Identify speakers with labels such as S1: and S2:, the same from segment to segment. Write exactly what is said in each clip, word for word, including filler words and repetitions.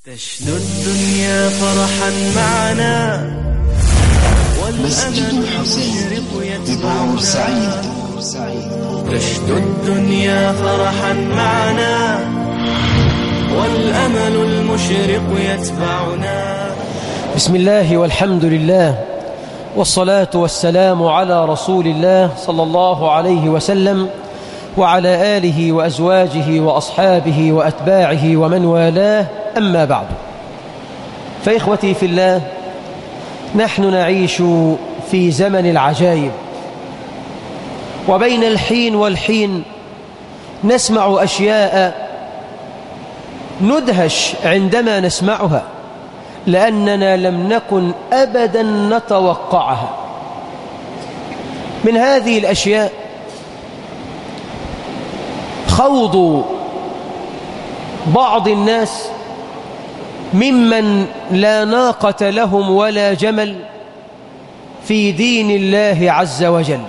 S1: تشدو الدنيا فرحا معنا
S2: مسجد الحسين ببورسعيد.
S1: تشدو الدنيا فرحا معنا والأمل المشرق يتبعنا.
S3: بسم الله والحمد لله والصلاة والسلام على رسول الله صلى الله عليه وسلم وعلى آله وأزواجه وأصحابه وأتباعه ومن والاه، أما بعد. فإخوتي في الله، نحن نعيش في زمن العجائب، وبين الحين والحين نسمع أشياء ندهش عندما نسمعها، لأننا لم نكن أبدا نتوقعها. من هذه الأشياء خوض بعض الناس ممن لا ناقة لهم ولا جمل في دين الله عز وجل.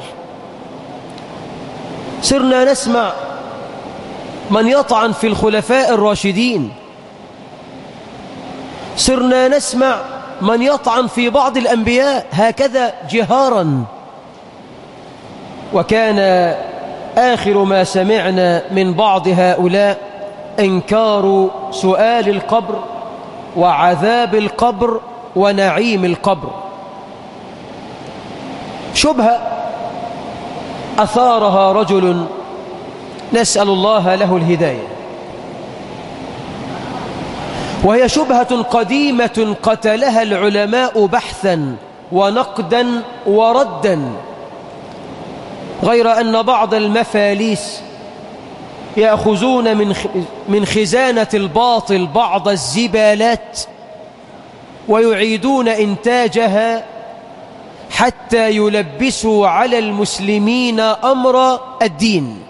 S3: صرنا نسمع من يطعن في الخلفاء الراشدين، صرنا نسمع من يطعن في بعض الأنبياء هكذا جهارا. وكان آخر ما سمعنا من بعض هؤلاء إنكار سؤال القبر وعذاب القبر ونعيم القبر، شبهة أثارها رجل نسأل الله له الهداية، وهي شبهة قديمة قتلها العلماء بحثا ونقدا وردا، غير أن بعض المفاليس يأخذون من من خزانة الباطل بعض الزبالات ويعيدون إنتاجها حتى يلبسوا على المسلمين أمر الدين.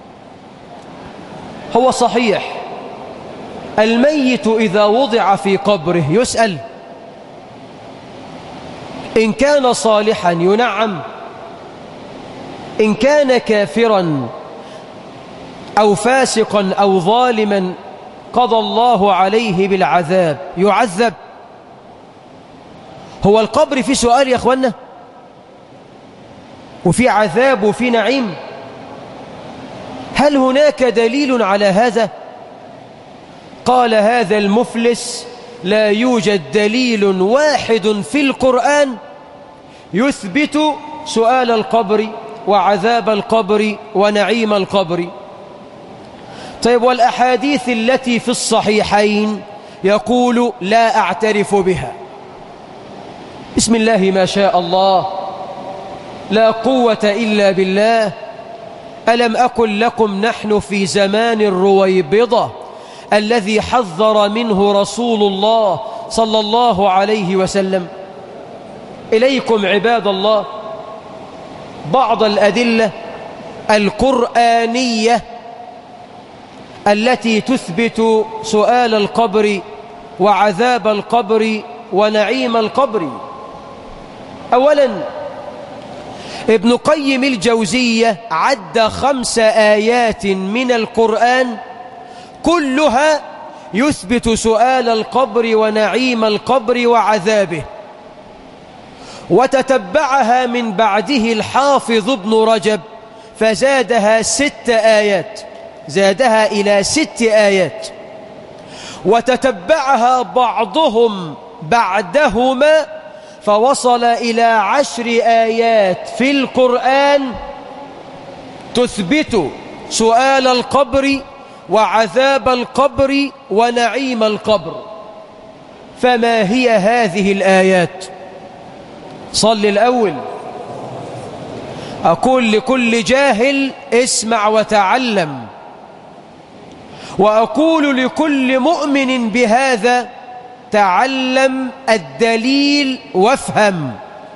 S3: هو صحيح الميت إذا وضع في قبره يسأل، إن كان صالحا ينعم، إن كان كافرا أو فاسقا أو ظالما قضى الله عليه بالعذاب يعذب. هو القبر في سؤال يا أخوانا، وفي عذاب وفي نعيم؟ هل هناك دليل على هذا؟ قال هذا المفلس: لا يوجد دليل واحد في القرآن يثبت سؤال القبر وعذاب القبر ونعيم القبر. طيب، والأحاديث التي في الصحيحين يقول لا أعترف بها. بسم الله ما شاء الله، لا قوة إلا بالله. ألم أقل لكم نحن في زمان الرويبضة الذي حذر منه رسول الله صلى الله عليه وسلم؟ إليكم عباد الله بعض الأدلة القرآنية التي تثبت سؤال القبر وعذاب القبر ونعيم القبر. أولا، ابن قيم الجوزية عد خمس آيات من القرآن كلها يثبت سؤال القبر ونعيم القبر وعذابه، وتتبعها من بعده الحافظ ابن رجب فزادها ست آيات، زادها إلى ست آيات، وتتبعها بعضهم بعدهما فوصل إلى عشر آيات في القرآن تثبت سؤال القبر وعذاب القبر ونعيم القبر. فما هي هذه الآيات؟ صل الأول. أقول لكل جاهل: اسمع وتعلم. وأقول لكل مؤمن بهذا: تعلم الدليل وافهم.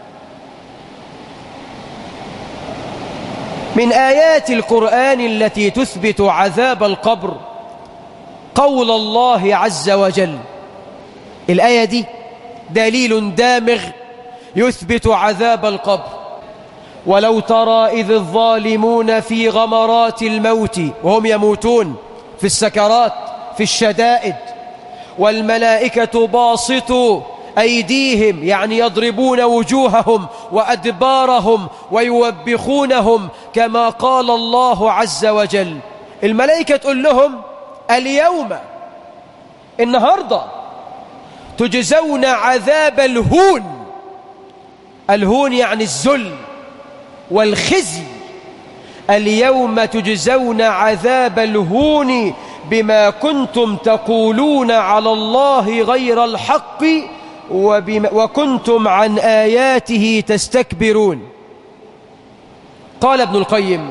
S3: من آيات القرآن التي تثبت عذاب القبر قول الله عز وجل. الآية دي دليل دامغ يثبت عذاب القبر. ولو ترى إذ الظالمون في غمرات الموت وهم يموتون في السكرات في الشدائد، والملائكة باسطوا أيديهم يعني يضربون وجوههم وأدبارهم ويوبخونهم كما قال الله عز وجل. الملائكة تقول لهم اليوم النهاردة تجزون عذاب الهون. الهون يعني الذل والخزي. اليوم تجزون عذاب الهون بما كنتم تقولون على الله غير الحق وكنتم عن آياته تستكبرون. قال ابن القيم: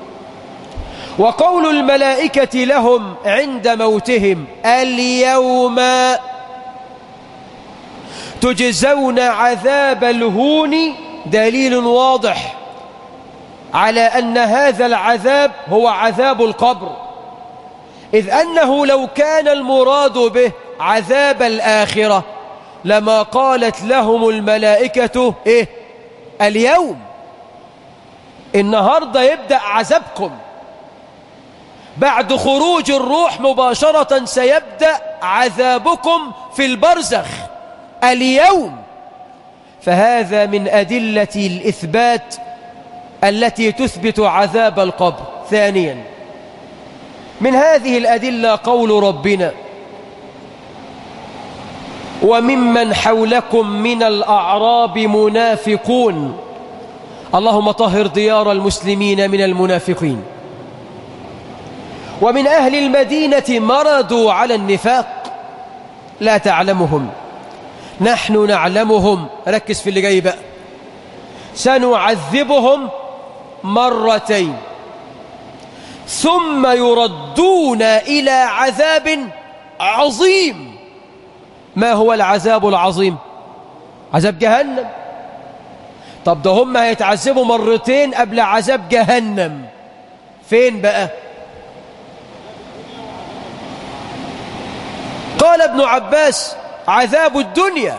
S3: وقول الملائكة لهم عند موتهم اليوم تجزون عذاب الهون دليل واضح على أن هذا العذاب هو عذاب القبر، إذ أنه لو كان المراد به عذاب الآخرة لما قالت لهم الملائكة إيه؟ اليوم النهاردة يبدأ عذابكم، بعد خروج الروح مباشرة سيبدأ عذابكم في البرزخ اليوم. فهذا من أدلة الإثبات التي تثبت عذاب القبر. ثانيا من هذه الأدلة قول ربنا: وممن حولكم من الأعراب منافقون. اللهم طهر ديار المسلمين من المنافقين. ومن أهل المدينة مرضوا على النفاق لا تعلمهم نحن نعلمهم. ركز في اللي جاي بقى: سنعذبهم مرتين ثم يردون إلى عذاب عظيم. ما هو العذاب العظيم؟ عذاب جهنم. طب ده هم هيتعذبوا مرتين قبل عذاب جهنم، فين بقى؟ قال ابن عباس: عذاب الدنيا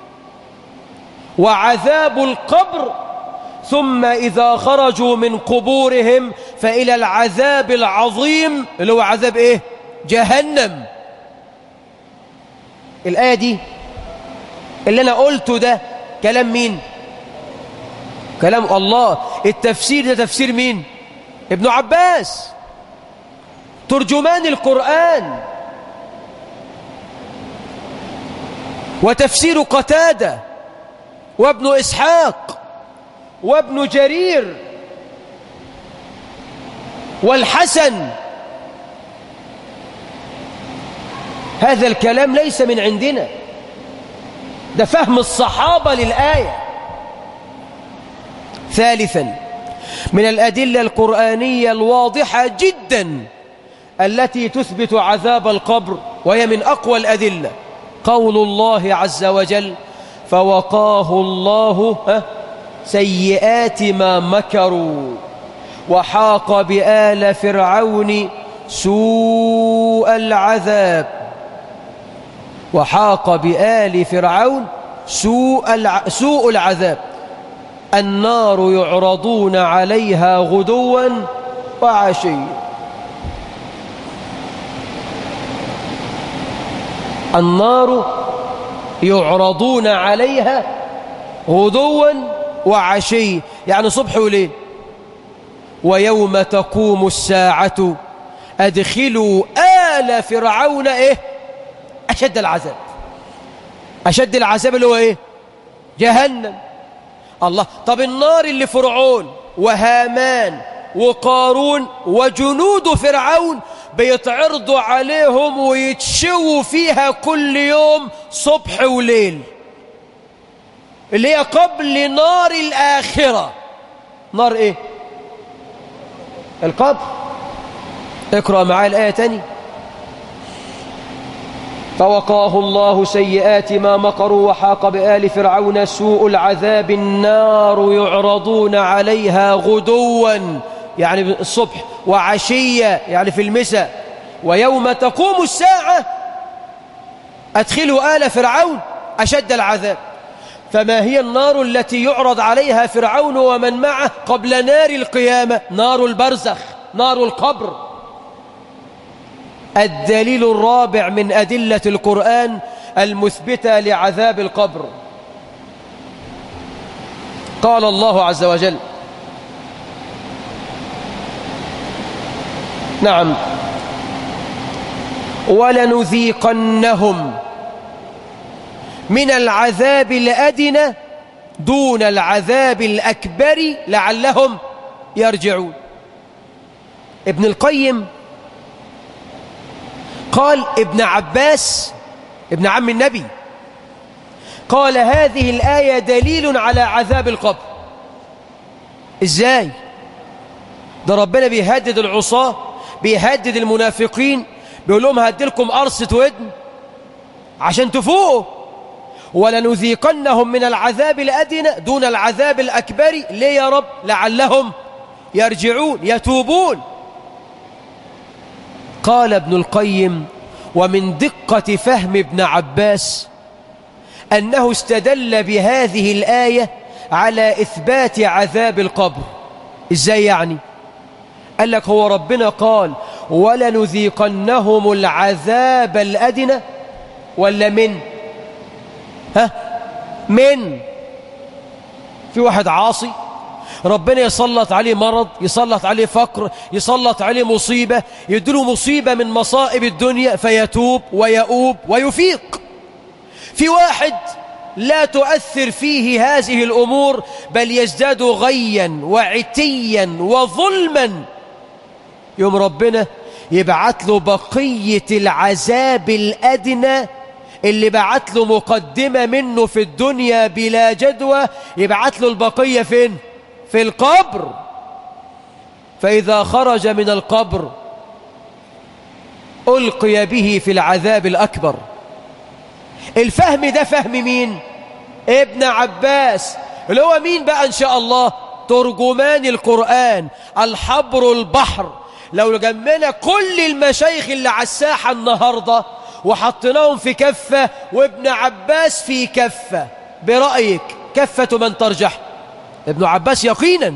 S3: وعذاب القبر، ثم إذا خرجوا من قبورهم فإلى العذاب العظيم اللي هو عذاب إيه؟ جهنم. الآية دي اللي أنا قلته ده كلام مين؟ كلام الله. التفسير ده تفسير مين؟ ابن عباس ترجمان القرآن، وتفسير قتادة وابن إسحاق وابن جرير والحسن. هذا الكلام ليس من عندنا، ده فهم الصحابة للآية. ثالثا من الأدلة القرآنية الواضحة جدا التي تثبت عذاب القبر، وهي من أقوى الأدلة، قول الله عز وجل: فوقاه الله سيئات ما مكروا وحاق بآل فرعون سوء العذاب. وحاق بآل فرعون سوء الع... سوء العذاب. النار يعرضون عليها غدوا وعشيا. النار يعرضون عليها غدوا وعشيا، يعني صبح وليل. ويوم تقوم الساعة أدخلوا آل فرعون إيه؟ أشد العذاب. أشد العذاب اللي هو إيه؟ جهنم. الله. طب النار اللي فرعون وهامان وقارون وجنود فرعون بيتعرضوا عليهم ويتشووا فيها كل يوم صبح وليل، اللي هي قبل نار الآخرة. نار إيه؟ القبر. اقرأ معايا الآية تاني: فوقاه الله سيئات ما مكروا وحاق بآل فرعون سوء العذاب. النار يعرضون عليها غدوا يعني الصبح، وعشية يعني في المساء. ويوم تقوم الساعة أدخلوا آل فرعون أشد العذاب. فما هي النار التي يعرض عليها فرعون ومن معه قبل نار القيامة؟ نار البرزخ، نار القبر. الدليل الرابع من أدلة القرآن المثبتة لعذاب القبر. قال الله عز وجل: نعم، ولنذيقنهم من العذاب الأدنى دون العذاب الأكبر لعلهم يرجعون. ابن القيم قال ابن عباس ابن عم النبي قال هذه الآية دليل على عذاب القبر. إزاي؟ ده ربنا بيهدد العصاة، بيهدد المنافقين، بيقول لهم هدلكم قرصة ودن عشان تفوقوا. ولنذيقنهم من العذاب الأدنى دون العذاب الأكبر. ليه يا رب؟ لعلهم يرجعون يتوبون. قال ابن القيم: ومن دقة فهم ابن عباس أنه استدل بهذه الآية على إثبات عذاب القبر. إزاي يعني؟ قال لك هو ربنا قال ولنذيقنهم العذاب الأدنى ولا من؟ ها؟ من. في واحد عاصي ربنا يسلط عليه مرض، يسلط عليه فقر، يسلط عليه مصيبة، يديله مصيبة من مصائب الدنيا فيتوب ويؤوب ويفيق. في واحد لا تؤثر فيه هذه الأمور بل يزداد غيا وعتيا وظلما، يوم ربنا يبعت له بقية العذاب الأدنى اللي بعت له مقدمة منه في الدنيا بلا جدوى، يبعت له البقية فين؟ في القبر. فإذا خرج من القبر ألقي به في العذاب الأكبر. الفهم ده فهم مين؟ ابن عباس، اللي هو مين بقى إن شاء الله؟ ترجمان القرآن، الحبر البحر. لو جمعنا كل المشايخ اللي على الساحة النهاردة وحطيناهم في كفة وابن عباس في كفة، برأيك كفة من ترجح؟ ابن عباس يقينا.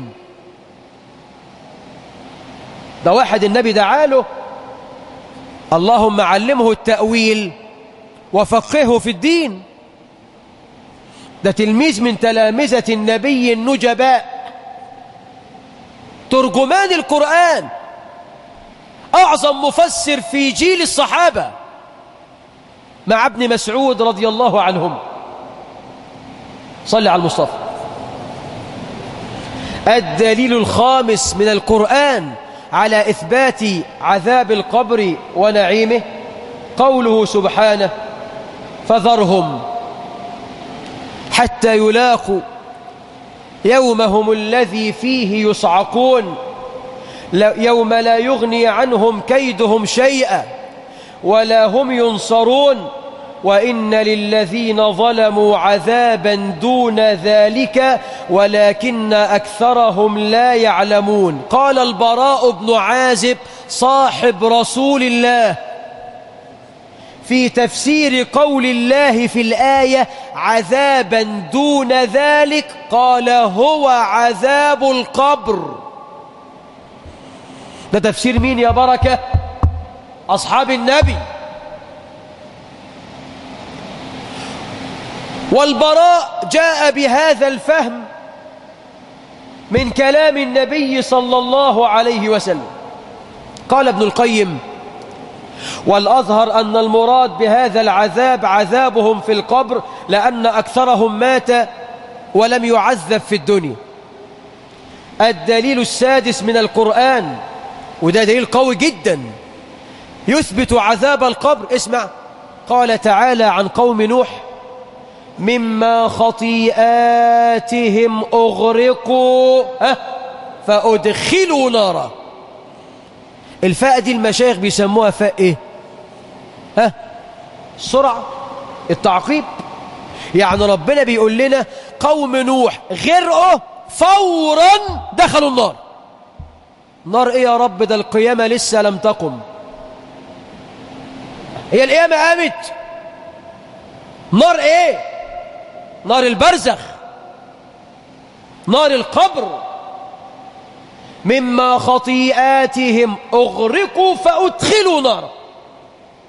S3: ده واحد النبي دعاله اللهم علمه التأويل وفقهه في الدين. ده تلميذ من تلامذة النبي النجباء، ترجمان القرآن، أعظم مفسر في جيل الصحابة مع ابن مسعود رضي الله عنهم. صلي على المصطفى. الدليل الخامس من القرآن على إثبات عذاب القبر ونعيمه قوله سبحانه: فذرهم حتى يلاقوا يومهم الذي فيه يصعقون يوم لا يغني عنهم كيدهم شيئا ولا هم ينصرون وإن للذين ظلموا عذابا دون ذلك ولكن أكثرهم لا يعلمون. قال البراء بن عازب صاحب رسول الله في تفسير قول الله في الآية عذابا دون ذلك، قال هو عذاب القبر. ده تفسير مين يا بركة؟ أصحاب النبي. والبراء جاء بهذا الفهم من كلام النبي صلى الله عليه وسلم. قال ابن القيم: والأظهر أن المراد بهذا العذاب عذابهم في القبر، لأن أكثرهم مات ولم يعذب في الدنيا. الدليل السادس من القرآن، وده دليل قوي جدا يثبت عذاب القبر، اسمع، قال تعالى عن قوم نوح: مما خطيئاتهم أغرقوا فأدخلوا نارا. الفاء دي المشايخ بيسموها فاء ايه؟ ها؟ السرعة، التعقيب. يعني ربنا بيقول لنا قوم نوح غرقوا فورا دخلوا النار. نار ايه يا رب؟ ده القيامة لسه لم تقم. هي القيامة قامت؟ نار ايه؟ نار البرزخ، نار القبر. مما خطيئاتهم أغرقوا فأدخلوا نارا.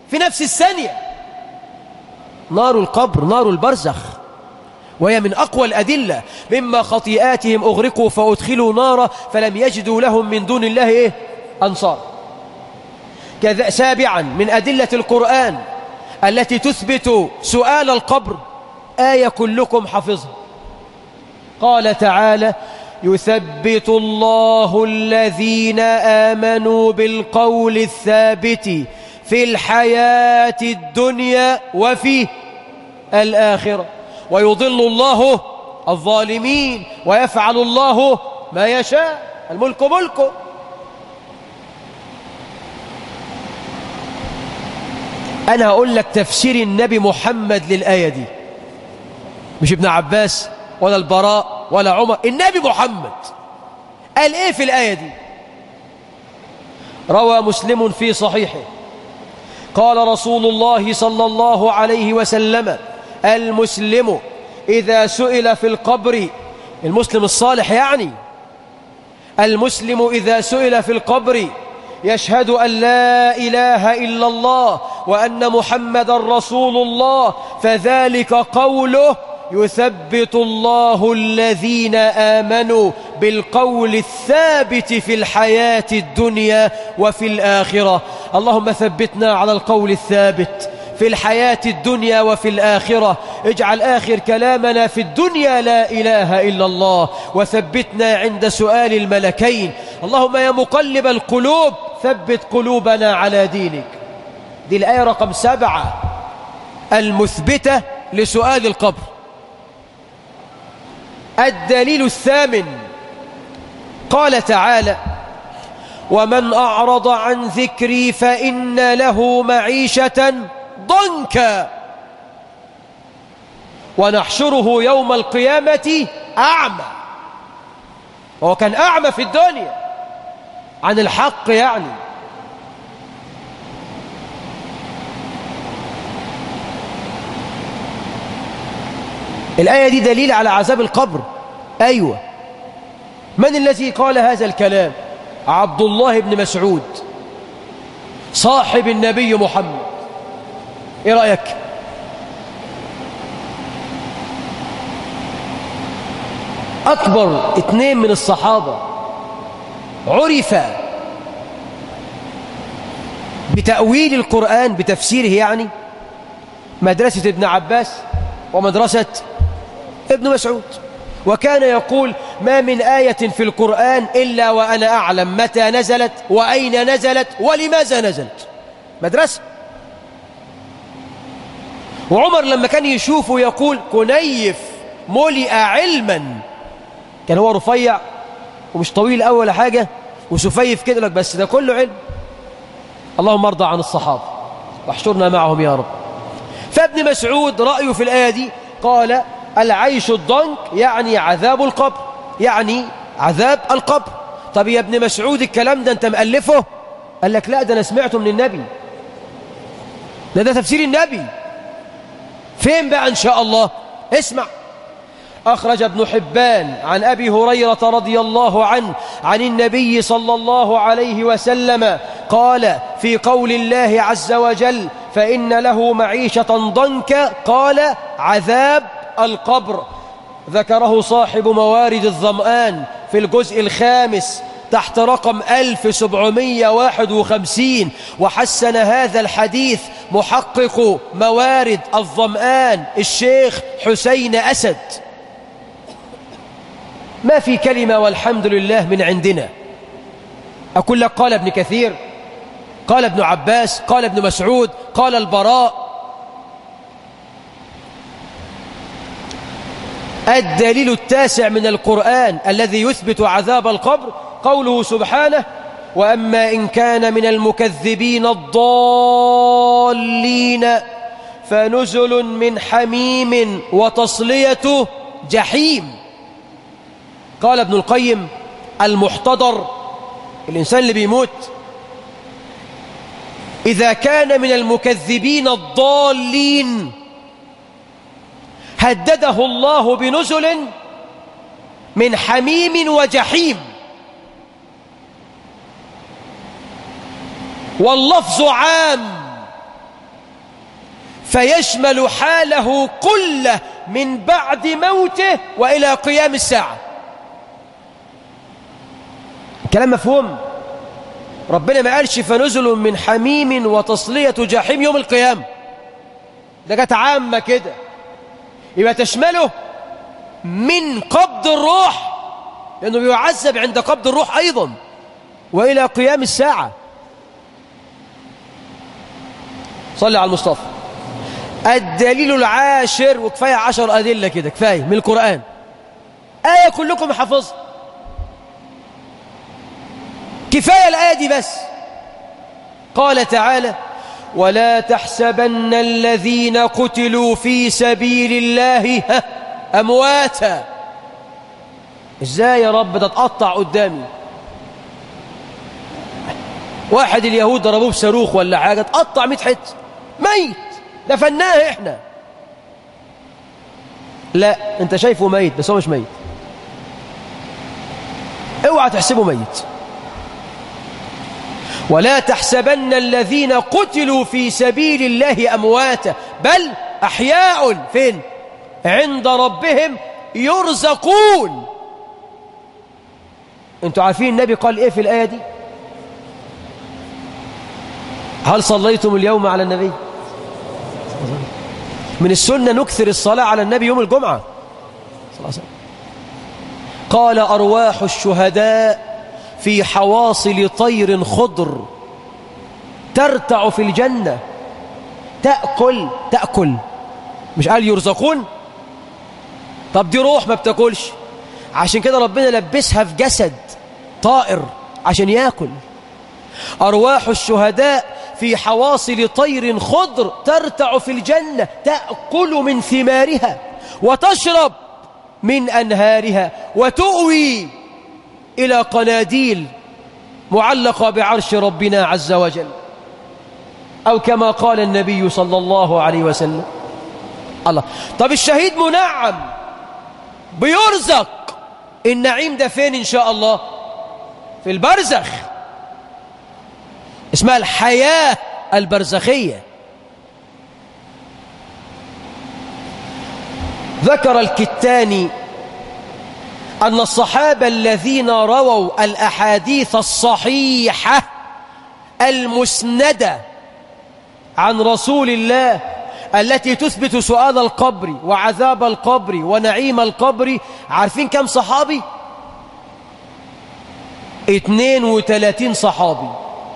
S3: في نفس الثانية. نار القبر نار البرزخ، وهي من أقوى الأدلة. مما خطيئاتهم أغرقوا فأدخلوا نارا فلم يجدوا لهم من دون الله إيه؟ أنصار. كذا. سابعا من أدلة القرآن التي تثبت سؤال القبر آية كلكم حفظها. قال تعالى: يثبت الله الذين آمنوا بالقول الثابت في الحياة الدنيا وفي الآخرة ويضل الله الظالمين ويفعل الله ما يشاء. الملك ملكه. أنا هقول لك تفسير النبي محمد للآية دي، مش ابن عباس ولا البراء ولا عمر، النبي محمد قال إيه في الآية دي. روى مسلم في صحيحه قال رسول الله صلى الله عليه وسلم: المسلم إذا سئل في القبر، المسلم الصالح يعني، المسلم إذا سئل في القبر يشهد أن لا إله إلا الله وأن محمد رسول الله فذلك قوله: يثبت الله الذين آمنوا بالقول الثابت في الحياة الدنيا وفي الآخرة. اللهم ثبتنا على القول الثابت في الحياة الدنيا وفي الآخرة. اجعل آخر كلامنا في الدنيا لا إله إلا الله، وثبتنا عند سؤال الملكين. اللهم يا مقلب القلوب ثبت قلوبنا على دينك. دي الآية رقم سبعة المثبتة لسؤال القبر. الدليل الثامن قال تعالى: ومن أعرض عن ذكري فإن له معيشة ضنكا ونحشره يوم القيامة أعمى. وهو كان أعمى في الدنيا عن الحق يعني. الآية دي دليل على عذاب القبر. أيوة. من الذي قال هذا الكلام؟ عبد الله بن مسعود صاحب النبي محمد. ايه رأيك؟ أكبر اثنين من الصحابة عرفا بتأويل القرآن بتفسيره يعني، مدرسة ابن عباس ومدرسة ابن مسعود. وكان يقول: ما من آية في القرآن إلا وأنا أعلم متى نزلت وأين نزلت ولماذا نزلت. مدرسة. وعمر لما كان يشوفه يقول: كنيف ملئ علما. كان هو رفيع ومش طويل أول حاجة وسفيف كده لك، بس ده كله علم. اللهم ارضى عن الصحابة واحشرنا معهم يا رب. فابن مسعود رأيه في الآية دي قال: العيش الضنك يعني عذاب القبر، يعني عذاب القبر. طب يا ابن مسعود الكلام ده انت مألفه؟ قال لك: لا، ده انا سمعته من النبي، ده ده تفسير النبي. فين بقى ان شاء الله؟ اسمع. أخرج ابن حبان عن أبي هريرة رضي الله عنه عن النبي صلى الله عليه وسلم قال في قول الله عز وجل: فإن له معيشة ضنكا، قال: عذاب القبر. ذكره صاحب موارد الظمآن في الجزء الخامس تحت رقم ألف وسبعمائة وواحد وخمسين. وحسن هذا الحديث محقق موارد الظمآن الشيخ حسين أسد. ما في كلمة والحمد لله من عندنا. أقول لك: قال ابن كثير، قال ابن عباس، قال ابن مسعود، قال البراء. الدليل التاسع من القرآن الذي يثبت عذاب القبر قوله سبحانه: وأما إن كان من المكذبين الضالين فنزل من حميم وتصلية جحيم. قال ابن القيم: المحتضر، الإنسان اللي بيموت، إذا كان من المكذبين الضالين هدده الله بنزل من حميم وجحيم. واللفظ عام فيشمل حاله كله من بعد موته وإلى قيام الساعة. كلام مفهوم؟ ربنا ما قالش فنزل من حميم وتصلية جحيم يوم القيامة، ده جت عامة كده، يبقى تشمله من قبض الروح، لأنه بيعذب عند قبض الروح أيضا وإلى قيام الساعة. صلي على المصطفى. الدليل العاشر، وكفاية عشر أدلة كده كفاية من القرآن، آية كلكم حفظها، كفاية الآية دي بس. قال تعالى: ولا تحسبن الذين قتلوا في سبيل الله أمواتا. إزاي يا رب ده تقطع قدامي؟ واحد اليهود ضربوه بصاروخ ولا حاجة تقطع مئة حتة، ميت، دفناه إحنا. لا، أنت شايفه ميت بس هو مش ميت، اوعى تحسبه ميت. ولا تحسبن الذين قتلوا في سبيل الله أمواتا بل أحياء فين؟ عند ربهم يرزقون. انتوا عارفين النبي قال ايه في الآية دي؟ هل صليتم اليوم على النبي؟ من السنة نكثر الصلاة على النبي يوم الجمعة. قال: أرواح الشهداء في حواصل طير خضر ترتع في الجنة تأكل تأكل، مش قال يرزقون؟ طب دي روح ما بتاكلش، عشان كده ربنا لبسها في جسد طائر عشان يأكل. أرواح الشهداء في حواصل طير خضر ترتع في الجنة تأكل من ثمارها وتشرب من أنهارها وتؤوي إلى قناديل معلقة بعرش ربنا عز وجل، أو كما قال النبي صلى الله عليه وسلم. الله. طب الشهيد منعم بيرزق، النعيم ده فين إن شاء الله؟ في البرزخ، اسمها الحياة البرزخية. ذكر الكتاني أن الصحابة الذين رووا الأحاديث الصحيحة المسندة عن رسول الله التي تثبت سؤال القبر وعذاب القبر ونعيم القبر، عارفين كم صحابي؟ اثنين وثلاثين صحابي،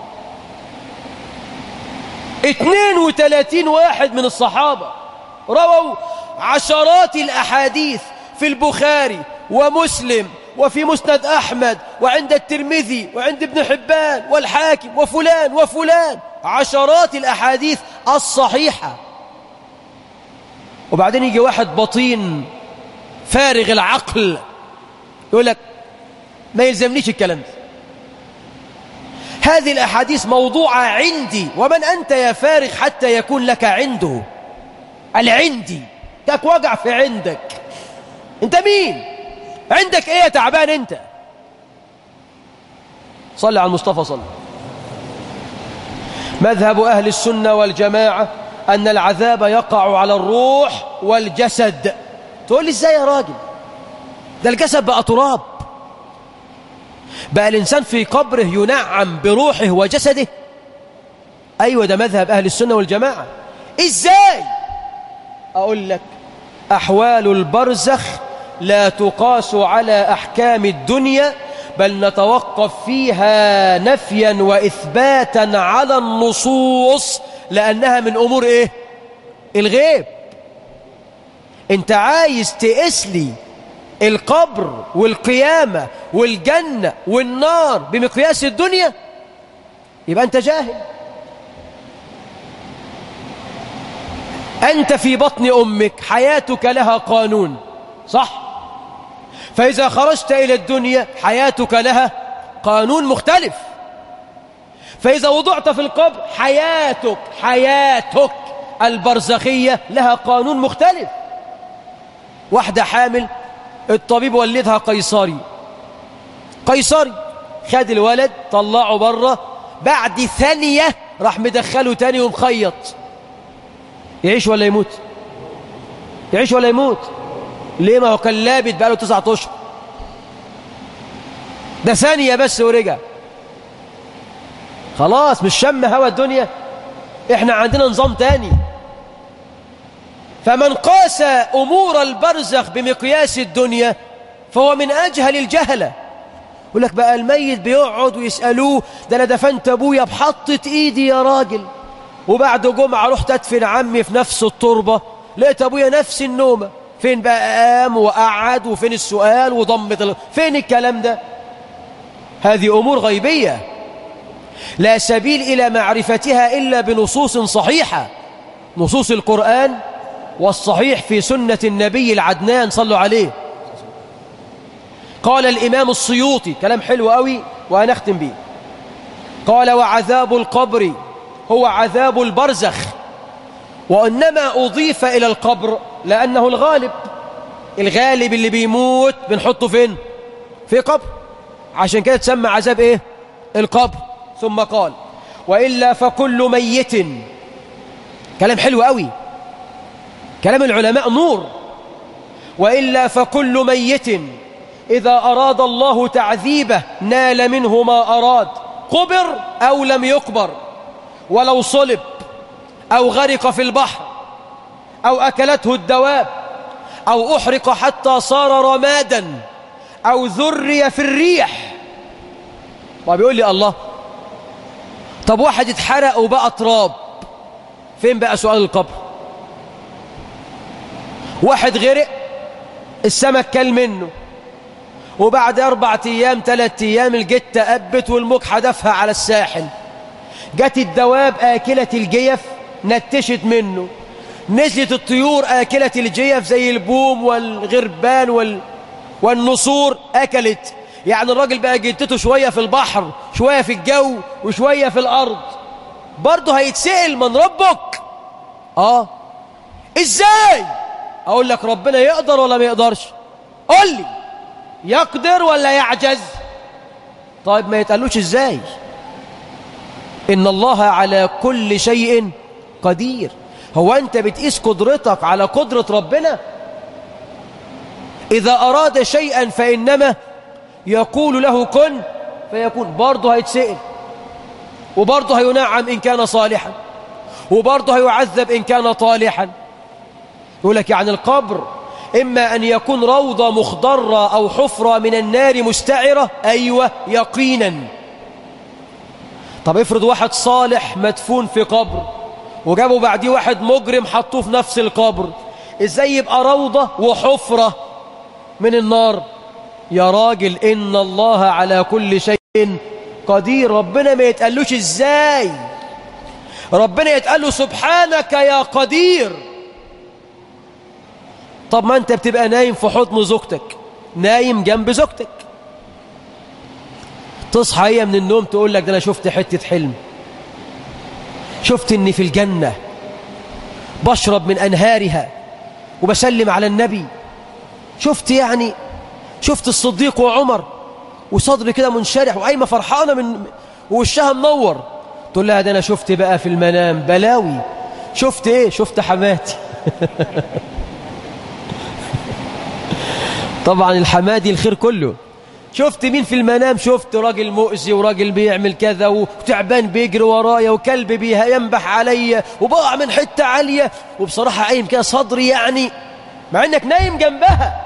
S3: اثنين وثلاثين واحد من الصحابة رووا عشرات الأحاديث في البخاري ومسلم وفي مسند أحمد وعند الترمذي وعند ابن حبان والحاكم وفلان وفلان، عشرات الأحاديث الصحيحة. وبعدين يجي واحد بطين فارغ العقل يقول لك ما يلزمنيش الكلام ده، هذه الأحاديث موضوعة عندي، ومن أنت يا فارغ حتى يكون لك عنده العندي؟ تاك وجع في عندك، أنت مين؟ عندك إيه يا تعبان أنت؟ صلي على المصطفى صلي. مذهب أهل السنة والجماعة أن العذاب يقع على الروح والجسد. تقول لي إزاي يا راجل؟ ده الجسد بقى تراب، بقى الإنسان في قبره ينعم بروحه وجسده. أيوة ده مذهب أهل السنة والجماعة. إزاي؟ أقول لك: أحوال البرزخ لا تقاس على أحكام الدنيا، بل نتوقف فيها نفيا وإثباتا على النصوص، لأنها من أمور إيه؟ الغيب. أنت عايز تقيسلي القبر والقيامة والجنة والنار بمقياس الدنيا؟ يبقى أنت جاهل. أنت في بطن أمك حياتك لها قانون، صح؟ فإذا خرجت إلى الدنيا حياتك لها قانون مختلف. فإذا وضعت في القبر حياتك حياتك البرزخية لها قانون مختلف. واحدة حامل الطبيب ولدها قيصري، قيصري خد الولد طلعه بره، بعد ثانية راح مدخله تاني ومخيط. يعيش ولا يموت؟ يعيش ولا يموت؟ ليه؟ ما هو كان لابد بقاله تسعة أشهر، ده ثانية بس ورجع خلاص، مش شم هوا الدنيا. احنا عندنا نظام تاني. فمن قاس أمور البرزخ بمقياس الدنيا فهو من أجهل الجهلة. يقول لك بقى الميت بيقعد ويسألوه، ده أنا دفنت أبويا بحطة إيدي يا راجل، وبعد جمعة رحت أدفن عمي في نفس التربة، لقيت أبويا نفس النومة. فين بقى قام وقعد؟ وفين السؤال وضمت ال... فين الكلام ده؟ هذه أمور غيبية لا سبيل إلى معرفتها إلا بنصوص صحيحة، نصوص القرآن والصحيح في سنة النبي العدنان صلوا عليه. قال الإمام السيوطي كلام حلو قوي وهنختم به، قال: وعذاب القبر هو عذاب البرزخ، وإنما أضيف إلى القبر لأنه الغالب. الغالب اللي بيموت بنحطه فين؟ في قبر، عشان كده تسمى عذاب إيه؟ القبر. ثم قال: وإلا فكل ميت. كلام حلو قوي، كلام العلماء نور. وإلا فكل ميت إذا أراد الله تعذيبه نال منه ما أراد، قبر أو لم يقبر، ولو صلب أو غرق في البحر أو أكلته الدواب أو أحرق حتى صار رمادا أو ذري في الريح. وبيقول لي الله، طب واحد اتحرق وبقى تراب، فين بقى سؤال القبر؟ واحد غرق السمك كل منه، وبعد أربعة أيام ثلاثة أيام الجتة أبت والموج حدفها على الساحل، جت الدواب آكلة الجيف نتشت منه، نزلت الطيور آكلة الجيف زي البوم والغربان وال... والنسور أكلت. يعني الراجل بقى جتته شوية في البحر، شوية في الجو، وشوية في الأرض، برضه هيتسأل من ربك. آه إزاي؟ أقول لك ربنا يقدر ولا ما يقدرش؟ قل لي يقدر ولا يعجز؟ طيب ما يتقالوش إزاي؟ إن الله على كل شيء قدير. هو أنت بتقيس قدرتك على قدرة ربنا؟ إذا أراد شيئا فإنما يقول له كن فيكون. برضه هيتسئل، وبرضه هينعم إن كان صالحا، وبرضه هيعذب إن كان طالحا. يقول لك يعني القبر إما أن يكون روضة مخضرة أو حفرة من النار مستعرة، أيوة يقينا. طب افرض واحد صالح مدفون في قبر، وجابوا بعديه واحد مجرم حطوه في نفس القبر، ازاي يبقى روضة وحفرة من النار؟ يا راجل إن الله على كل شيء قدير. ربنا ما يتقالوش ازاي، ربنا يتقاله سبحانك يا قدير. طب ما انت بتبقى نايم في حضن زوجتك، نايم جنب زوجتك، تصحى هي من النوم تقول لك ده انا شفت حتة حلم، شفت اني في الجنة بشرب من انهارها وبسلم على النبي، شفت يعني شفت الصديق وعمر، وصدري كده منشرح وقايمه فرحانه من ووشها منور. تقول لها ده انا شفت بقى في المنام بلاوي. شفت ايه؟ شفت حماتي. طبعا الحمادي الخير كله. شفت مين في المنام؟ شفت راجل مؤذي وراجل بيعمل كذا وتعبان بيجري ورايا وكلب بينبح عليا وبقع من حته عاليه، وبصراحه قايم كده صدري يعني، مع انك نايم جنبها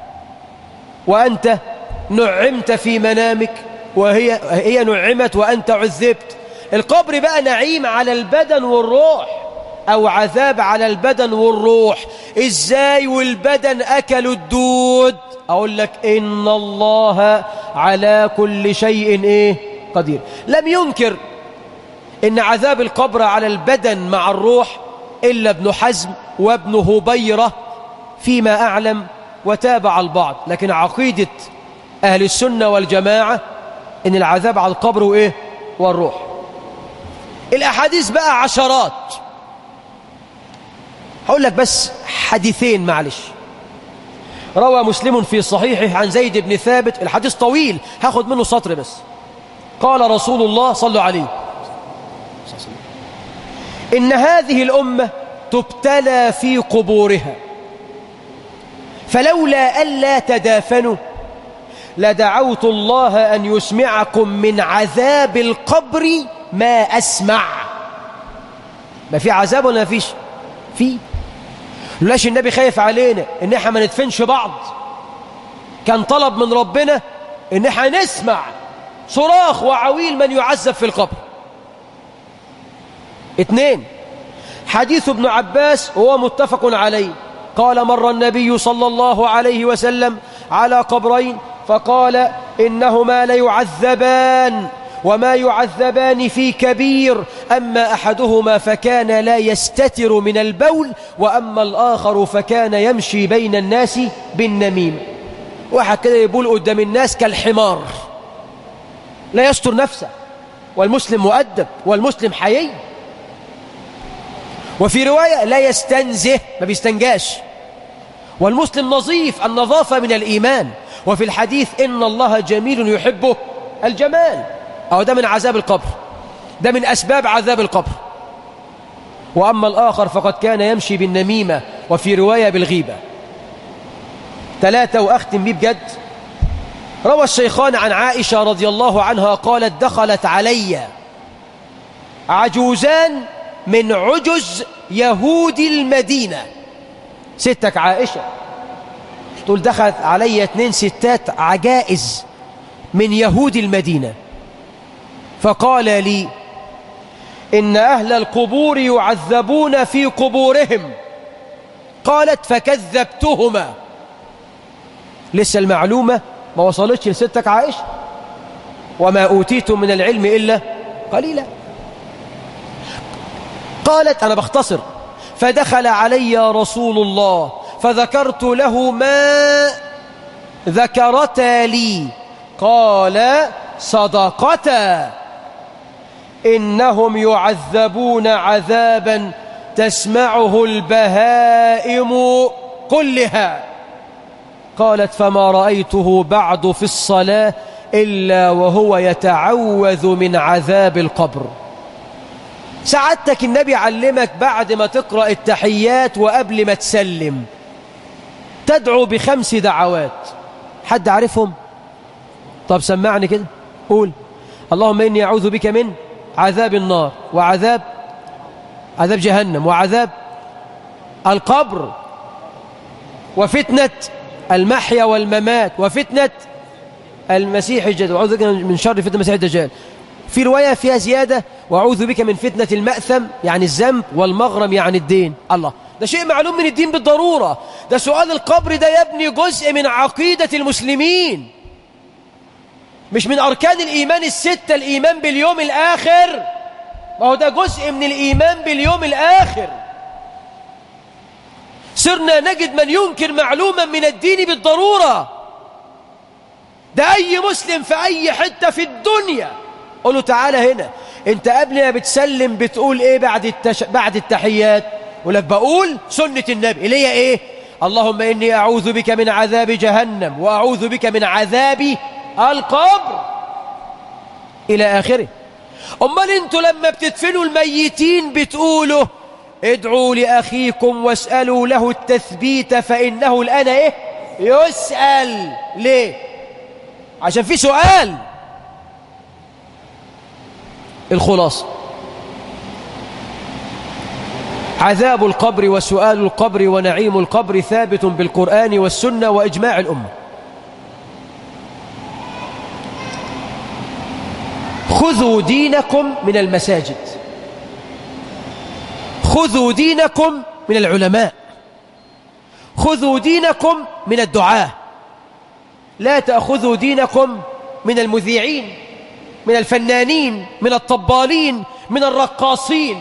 S3: وانت نعمت في منامك وهي هي نعمت وانت عذبت. القبر بقى نعيم على البدن والروح او عذاب على البدن والروح. ازاي والبدن اكلوا الدود؟ اقول لك ان الله على كل شيء ايه قدير. لم ينكر ان عذاب القبر على البدن مع الروح الا ابن حزم وابن هبيرة فيما اعلم، وتابع البعض. لكن عقيدة اهل السنة والجماعة ان العذاب على القبر وايه والروح. الاحاديث بقى عشرات، هقول لك بس حديثين معلش. روى مسلم في صحيحه عن زيد بن ثابت، الحديث طويل هاخد منه سطر بس. قال رسول الله صلى الله عليه: إن هذه الأمة تبتلى في قبورها، فلولا ألا تدافنوا لدعوت الله أن يسمعكم من عذاب القبر ما أسمع. ما في عذاب ولا ما فيش؟ في. لولاش النبي خايف علينا إن احنا ما ندفنش بعض، كان طلب من ربنا إن احنا نسمع صراخ وعويل من يعذب في القبر. اثنين، حديث ابن عباس وهو متفق عليه، قال: مر النبي صلى الله عليه وسلم على قبرين فقال: إنهما ليعذبان وما يعذبان في كبير، أما أحدهما فكان لا يستتر من البول، وأما الآخر فكان يمشي بين الناس بالنميمة. واحد كده يبول قدام الناس كالحمار، لا يستر نفسه، والمسلم مؤدب والمسلم حيي. وفي رواية لا يستنزه، ما بيستنجاش، والمسلم نظيف، النظافة من الإيمان. وفي الحديث: إن الله جميل يحبه الجمال. أو ده من عذاب القبر، ده من أسباب عذاب القبر. وأما الآخر فقد كان يمشي بالنميمة، وفي رواية بالغيبة. ثلاثة، وأختم بيه بجد، روى الشيخان عن عائشة رضي الله عنها قالت: دخلت علي عجوزان من عجز يهود المدينة. ستك عائشة تقول دخلت علي اثنين ستات عجائز من يهود المدينة، فقال لي: إن أهل القبور يعذبون في قبورهم. قالت: فكذبتهما. لسه المعلومة ما وصلتش لستك عائشة. وما أوتيتم من العلم إلا قليلا. قالت: أنا بختصر: فدخل علي رسول الله فذكرت له ما ذكرتا لي، قال: صدقتا، إنهم يعذبون عذابا تسمعه البهائم كلها. قالت: فما رأيته بعد في الصلاة إلا وهو يتعوذ من عذاب القبر. سعادتك النبي علمك بعد ما تقرأ التحيات وقبل ما تسلم تدعو بخمس دعوات. حد عارفهم؟ طب سمعني كده، قول: اللهم إني أعوذ بك من عذاب النار، وعذاب عذاب جهنم، وعذاب القبر، وفتنة المحيا والممات، وفتنة المسيح الدجال، وأعوذ بك من شر فتنة المسيح الدجال. في رواية فيها زيادة: وأعوذ بك من فتنة المأثم يعني الذنب، والمغرم يعني الدين. الله، ده شيء معلوم من الدين بالضرورة. ده سؤال القبر ده يا ابني جزء من عقيدة المسلمين، مش من أركان الإيمان الستة. الإيمان باليوم الآخر ما هو ده جزء من الإيمان باليوم الآخر. صرنا نجد من ينكر معلوما من الدين بالضرورة. ده أي مسلم في أي حتة في الدنيا قل له: تعالى هنا، انت قبل ما بتسلم بتقول ايه بعد التش... بعد التحيات؟ ولك بقول سنة النبي اللي هي ايه؟ اللهم إني أعوذ بك من عذاب جهنم، وأعوذ بك من عذاب القبر، إلى آخره. أمال انتوا لما بتدفنوا الميتين بتقولوا: ادعوا لأخيكم واسألوا له التثبيت فإنه الآن ايه؟ يسأل. ليه؟ عشان في سؤال. الخلاصة: عذاب القبر وسؤال القبر ونعيم القبر ثابت بالقرآن والسنة وإجماع الأمة. خذوا دينكم من المساجد، خذوا دينكم من العلماء، خذوا دينكم من الدعاة، لا تأخذوا دينكم من المذيعين، من الفنانين، من الطبالين، من الرقاصين.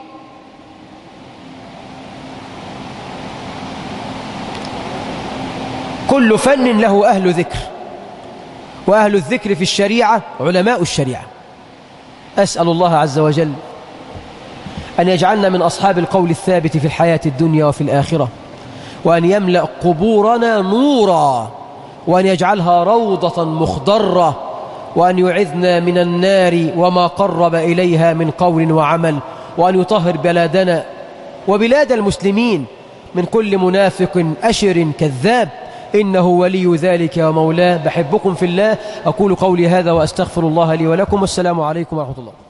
S3: كل فن له أهل ذكر، وأهل الذكر في الشريعة علماء الشريعة. أسأل الله عز وجل أن يجعلنا من أصحاب القول الثابت في الحياة الدنيا وفي الآخرة، وأن يملأ قبورنا نورا، وأن يجعلها روضة مخضرة، وأن يعذنا من النار وما قرب إليها من قول وعمل، وأن يطهر بلادنا وبلاد المسلمين من كل منافق أشر كذاب، إنه ولي ذلك ومولاه. بحبكم في الله. أقول قولي هذا وأستغفر الله لي ولكم، والسلام عليكم ورحمة الله.